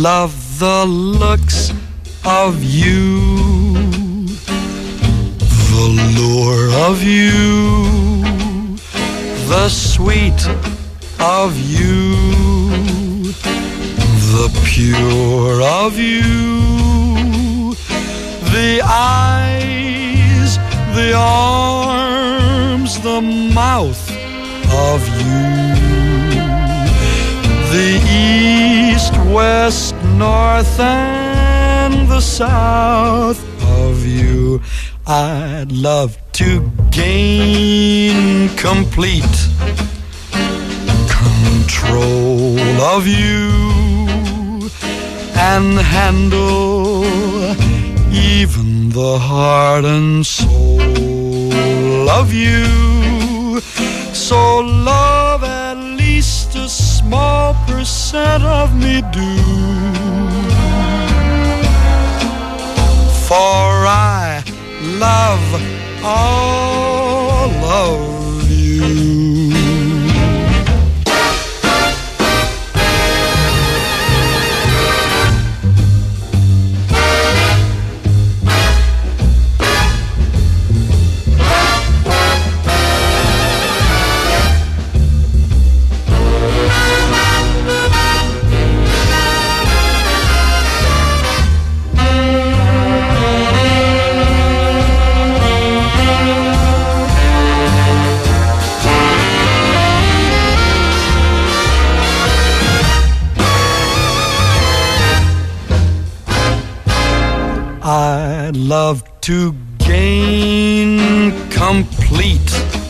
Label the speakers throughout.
Speaker 1: love the looks of you, the lure of you, the sweet of you, the pure of you, the eyes, the arms, the mouth of you, the east, west, north, and the south of you. I'd love to gain complete control of you and handle even the heart and soul of you. So love at least a small percent of me do, for I love all of you. I'd love to gain complete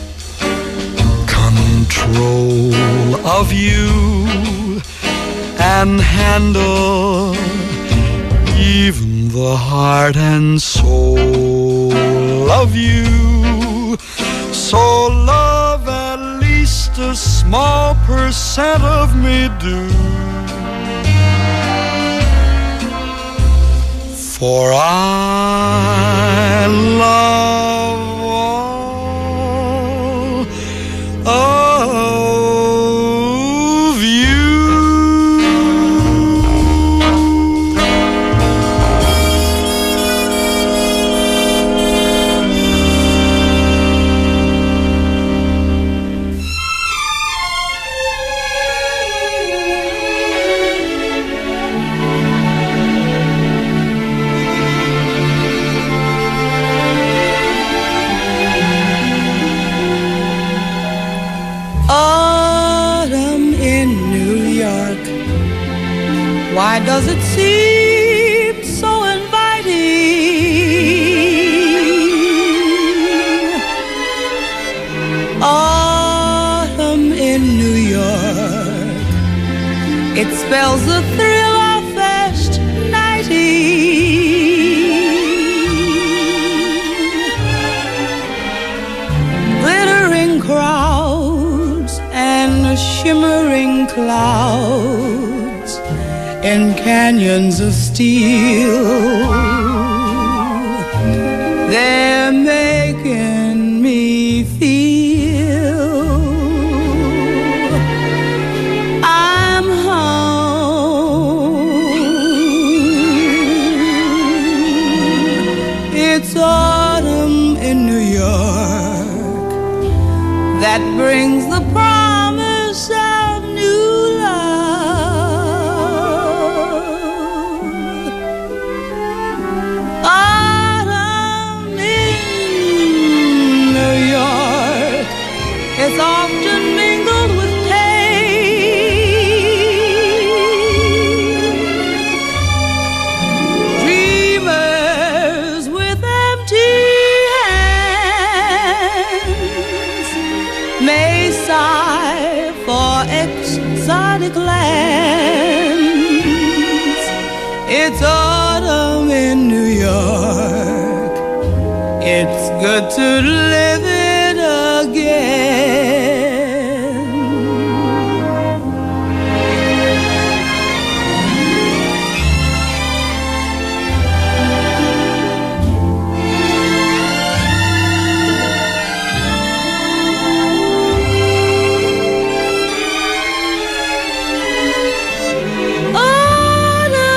Speaker 1: control of you and handle even the heart and soul of you. So love at least a small percent of me do, for I love all of you.
Speaker 2: Why does it seem so inviting? Autumn in New York, it spells the thrill of first nighting. Glittering crowds and shimmering clouds in canyons of steel, they're making me feel I'm home. It's autumn in New York that brings the promise of new it's often mingled with pain. Dreamers with empty hands may sigh for exotic lands. It's autumn in New York. It's good to live it again. Autumn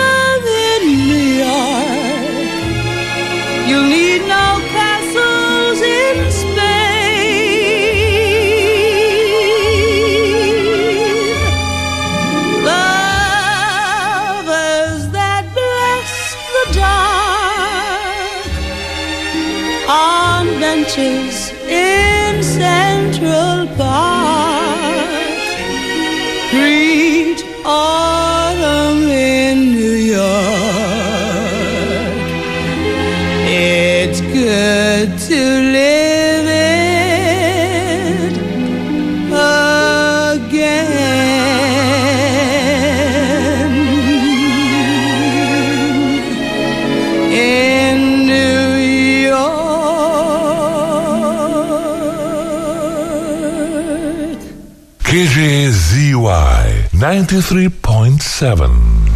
Speaker 3: KJZY 93.7.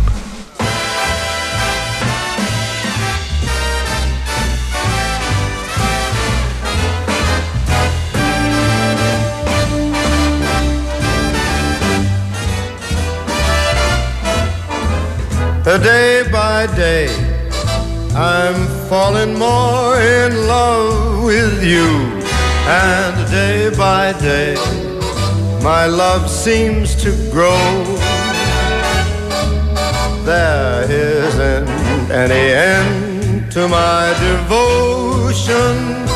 Speaker 4: Day by day, I'm falling more in love with you. And day by day, my love seems to grow. There isn't any end to my devotion.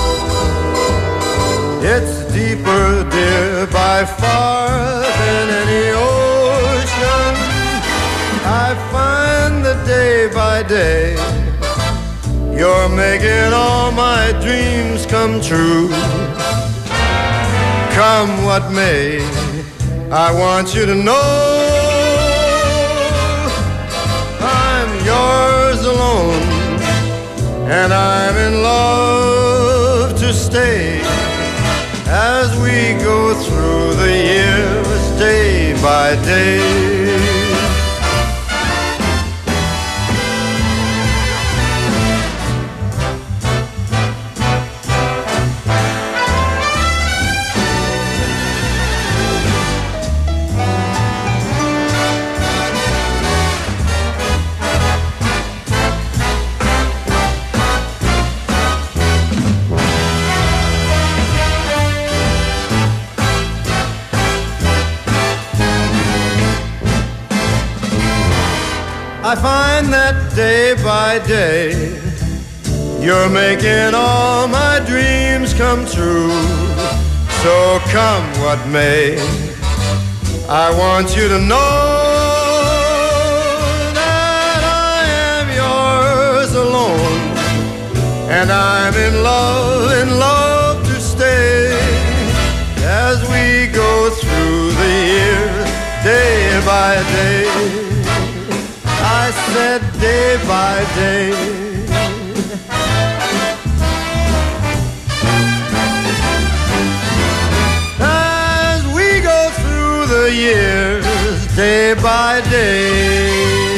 Speaker 4: It's deeper, dear, by far than any ocean. I find that day by day, you're making all my dreams come true. Come what may, I want you to know I'm yours alone, and I'm in love to stay as we go through the years day by day. I find that day by day, you're making all my dreams come true. So come what may, I want you to know that I am yours alone, and I'm in love to stay as we go through the years day by day. I said day by day. As we go through the years day by day.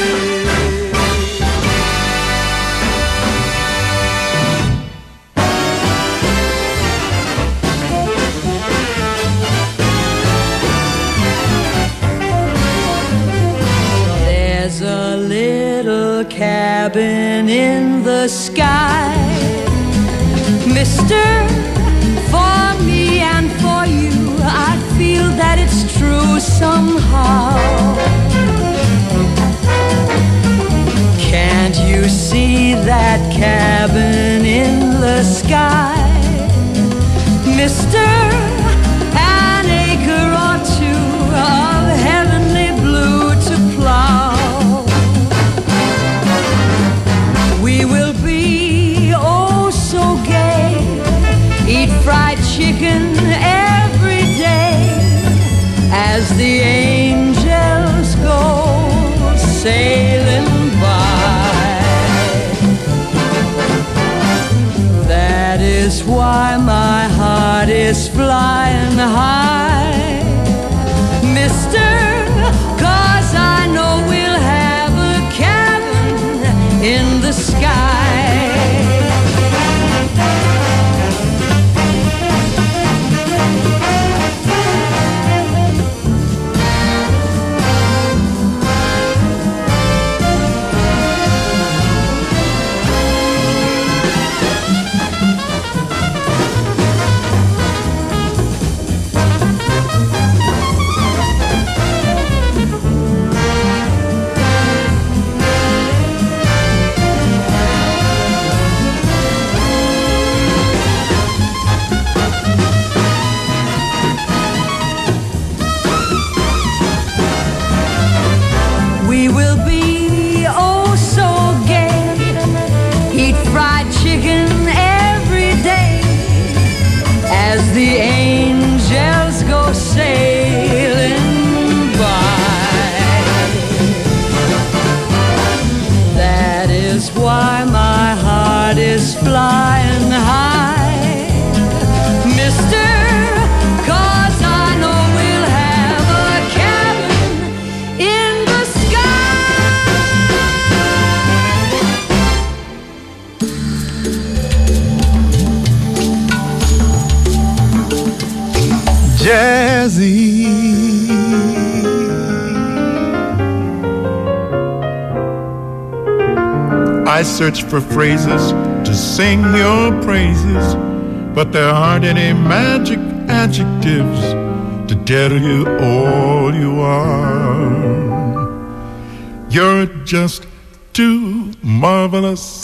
Speaker 2: Cabin in the sky, Mister, for me and for you, I feel that it's true somehow. Can't you see that cabin in the sky, Mister? An acre or two of heavenly blue to plow. We will be oh so gay, eat fried chicken every day as the angels go sailing by. That is why my heart is flying high, Mister, 'cause I know we'll have a cabin in the sky.
Speaker 5: jazzy. I search for phrases to sing your praises, but there aren't any magic adjectives to tell you all you are. You're just too marvelous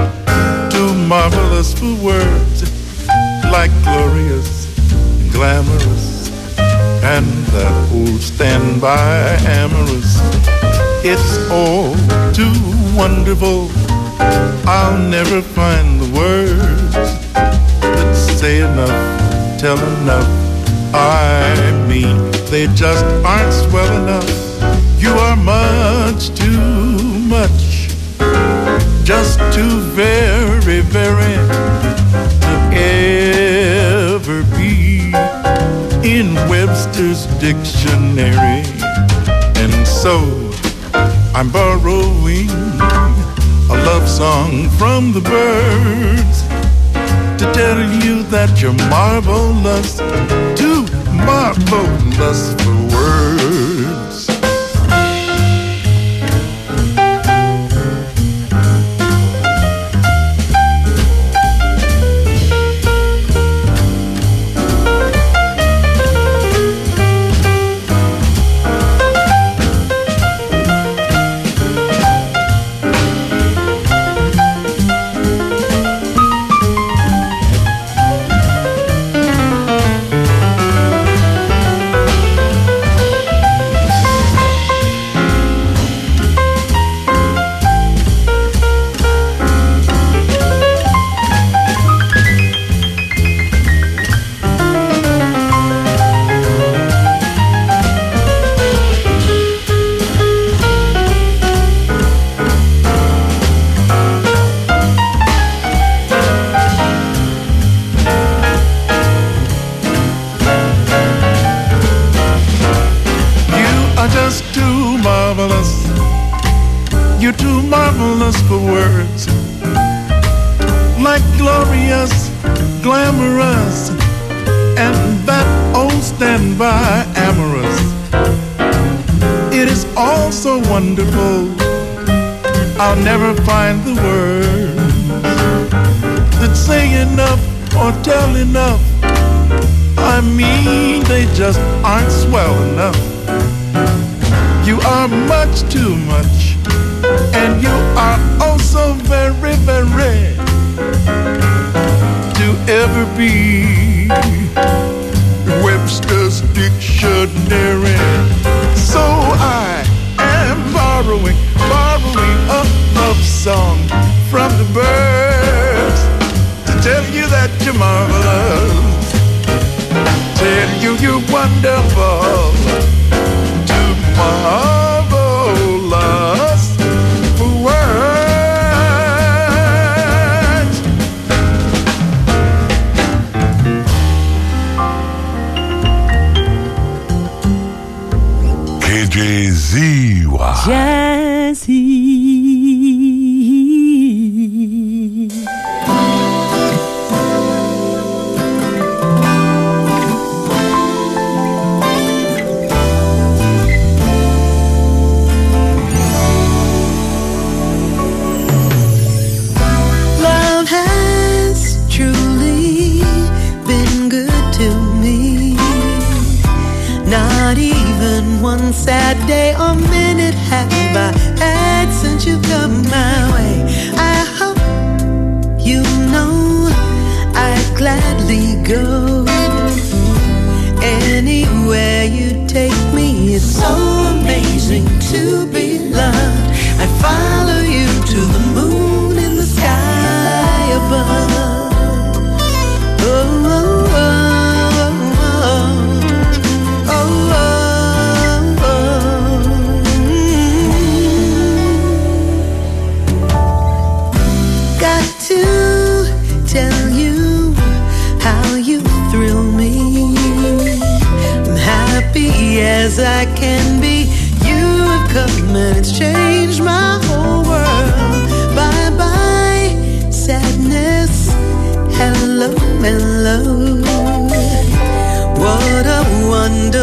Speaker 5: for words, like glorious, glamorous, and that old standby amorous. It's all too wonderful. I'll never find the words that say enough, tell enough. I mean, they just aren't swell enough. You are much too much, just too very, very to ever be in Webster's dictionary. And so I'm borrowing a love song from the birds to tell you that you're marvelous, too marvelous for words. You're too marvelous for words, like glorious, glamorous, and that old standby amorous. It is all so wonderful, I'll never find the words that say enough or tell enough. I mean, they just aren't swell enough. You are much too much, and you are oh so very, very to ever be Webster's dictionary. So I am borrowing a love song from the birds to tell you that you're marvelous, tell you you're wonderful, too marvelous for words.
Speaker 3: KJZY
Speaker 2: Jazzy.
Speaker 6: One sad day or minute have I had since you've come my way. I hope you know I'd gladly go anywhere you take me. It's so amazing to be loved. I'd follow you to the moon in the sky above. Oh, oh, oh. Tell you how you thrill me. I'm happy as I can be. You have come and it's changed my whole world. Bye bye sadness, hello mellow. What a wonder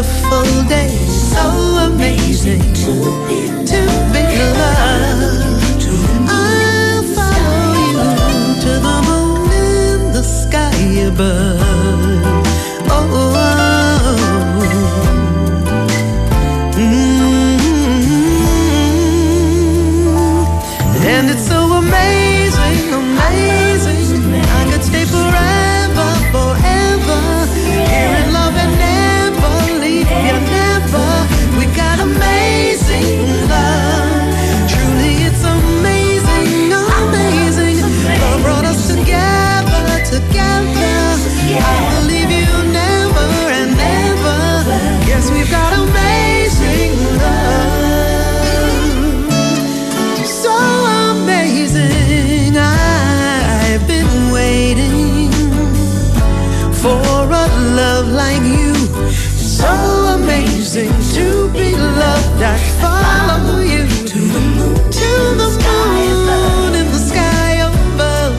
Speaker 6: amazing to be loved. I'd follow you to the moon, in the sky above.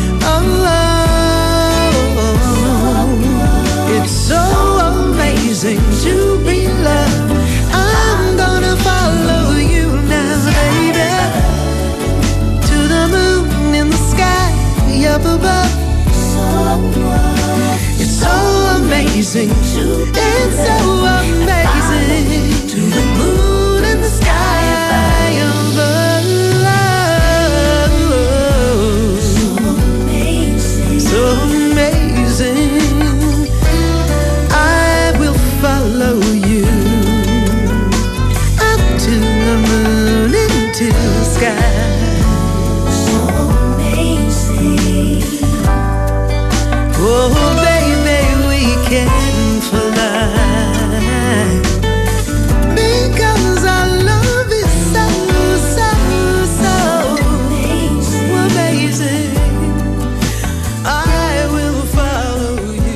Speaker 6: It's so amazing to be loved. I'm gonna follow you now, baby, to the moon in the sky up above. It's so amazing, it's so amazing to the moon in the sky above. So amazing, I will follow you up to the moon into the sky. So amazing. Oh, baby, we can fly, because our love is so, so, so amazing. I will follow you.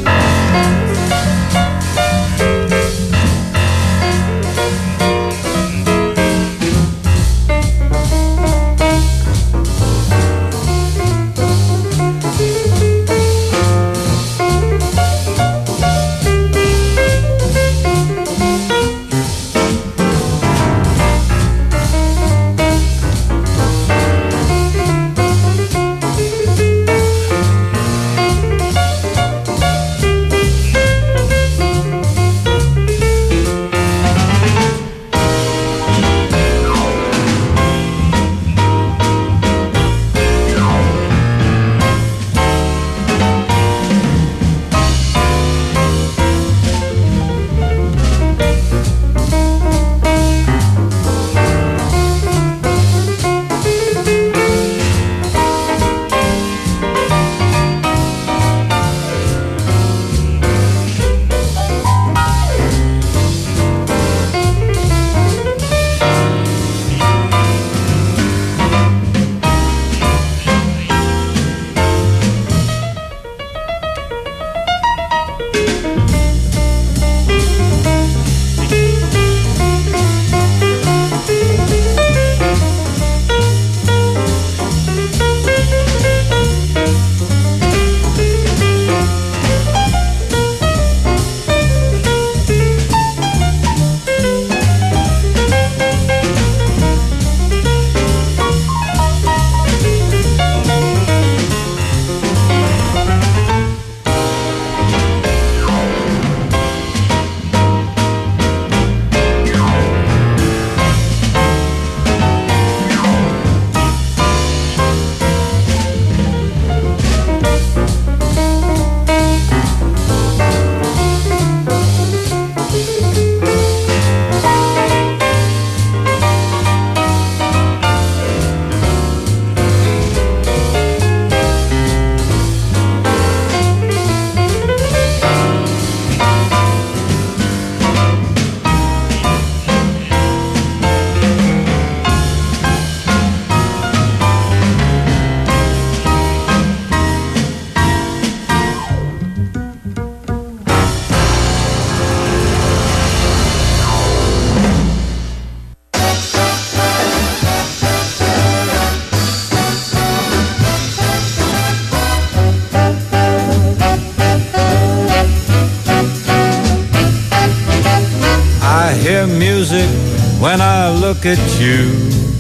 Speaker 1: Music when I look at you,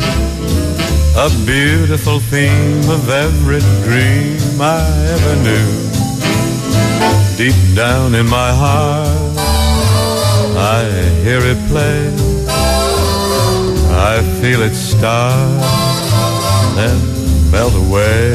Speaker 1: a beautiful theme of every dream I ever knew. Deep down in my heart, I hear it play. I feel it start and melt away.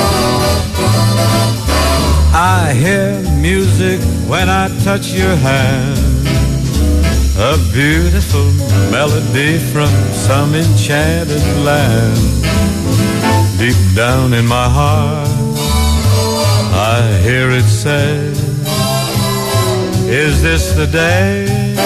Speaker 1: I hear music when I touch your hand, a beautiful melody from some enchanted land. Deep down in my heart, I hear it say, is this the day?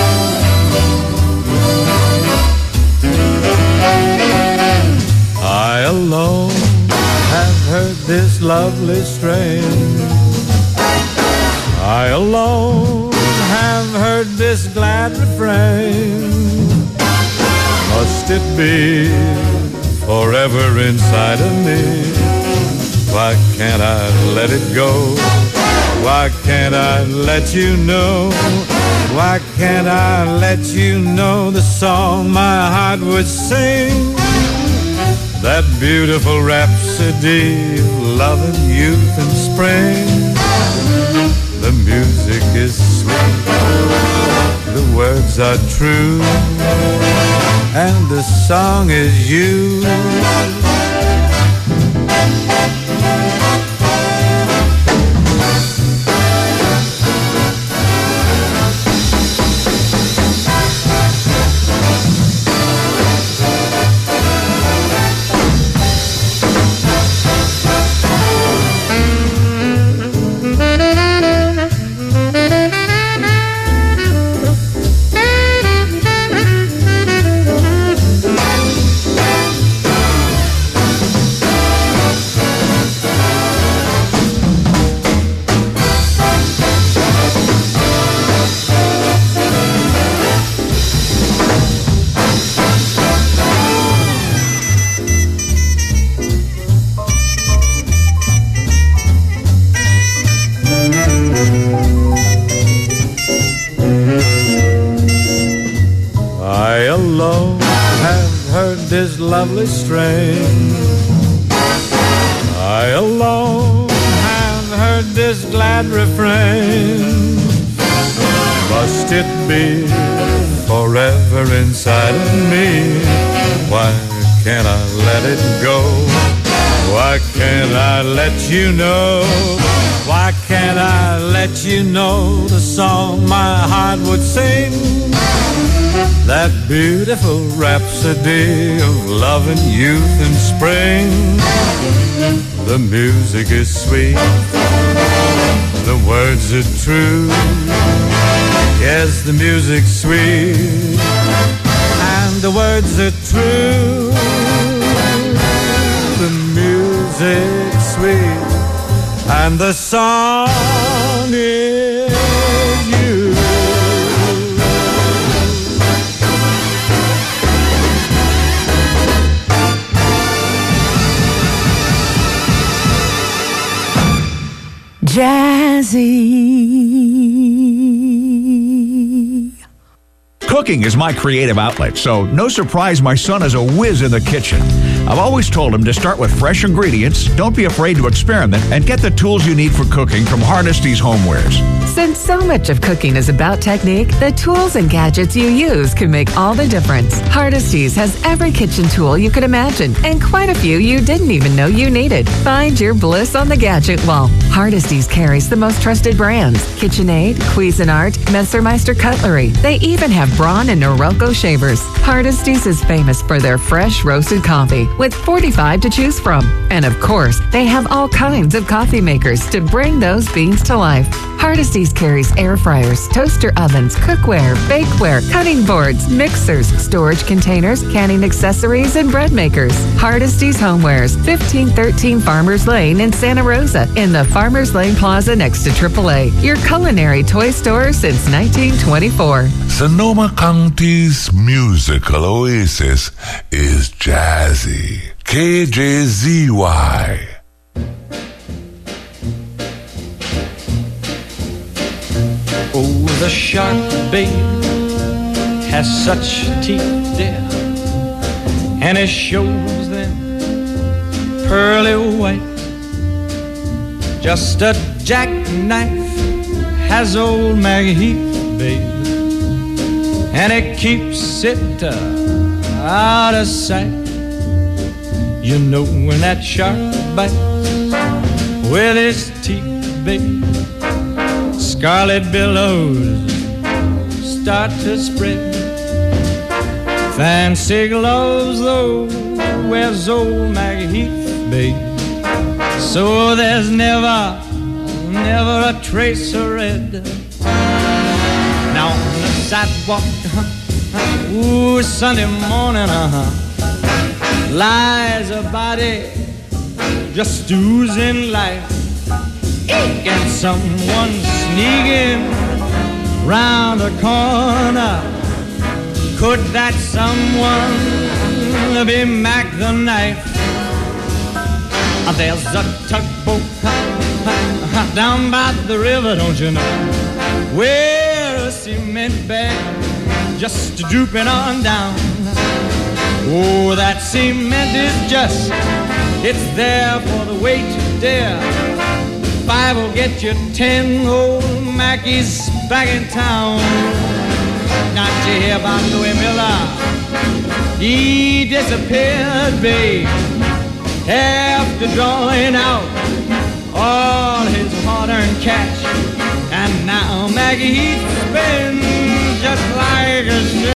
Speaker 1: I alone have heard this lovely strain. I alone have heard this this glad refrain. Must it be forever inside of me? Why can't I let it go? Why can't I let you know? Why can't I let you know the song my heart would sing? That beautiful rhapsody of love and youth and spring. The music is sweet, the words are true, and the song is you. This lovely strain. I alone have heard this glad refrain. Must it be forever inside of me? Why can't I let it go? Why can't I let you know? Why can't I let you know the song my heart would sing? That beautiful rhapsody of love and youth and spring. The music is sweet, the words are true. Yes, the music's sweet, and the words are true. The music's sweet, and the song is you.
Speaker 2: Jazzy.
Speaker 7: Cooking is my creative outlet, so no surprise my son is a whiz in the kitchen. I've always told him to start with fresh ingredients, don't be afraid to experiment, and get the tools you need for cooking from Hardesty's Homewares.
Speaker 8: Since so much of cooking is about technique, the tools and gadgets you use can make all the difference. Hardesty's has every kitchen tool you could imagine, and quite a few you didn't even know you needed. Find your bliss on the gadget wall. Hardesty's carries the most trusted brands: KitchenAid, Cuisinart, Messermeister Cutlery. They even have Braun and Norelco shavers. Hardesty's is famous for their fresh roasted coffee, with 45 to choose from. And of course, they have all kinds of coffee makers to bring those beans to life. Hardesty's carries air fryers, toaster ovens, cookware, bakeware, cutting boards, mixers, storage containers, canning accessories, and bread makers. Hardesty's Homewares, 1513 Farmers Lane in Santa Rosa, in the Farmers Lane Plaza next to AAA. Your culinary toy store since 1924.
Speaker 3: Sonoma County's musical oasis is Jazzy. KJZY.
Speaker 9: Oh, the shark, babe, has such teeth, dear, and it shows them pearly white. Just a jackknife has old Maggie Heath, babe, and it keeps it out of sight. You know when that shark bites with his teeth, babe, scarlet billows start to spread. Fancy gloves, though, wears old Maggie Heath, babe, so there's never a trace of red. Now on the sidewalk, ooh, Sunday morning, lies a body just oozing life. And someone sneaking round the corner. Could that someone be Mac the Knife? There's a tugboat down by the river, don't you know, where a cement bag just drooping on down. Oh, that cement is just, it's there for the weight to dare. 5 will get you 10, old Mackey's back in town. Now did you hear about Louis Miller? He disappeared, babe, after drawing out all his hard-earned cash. And now Maggie, he spends just like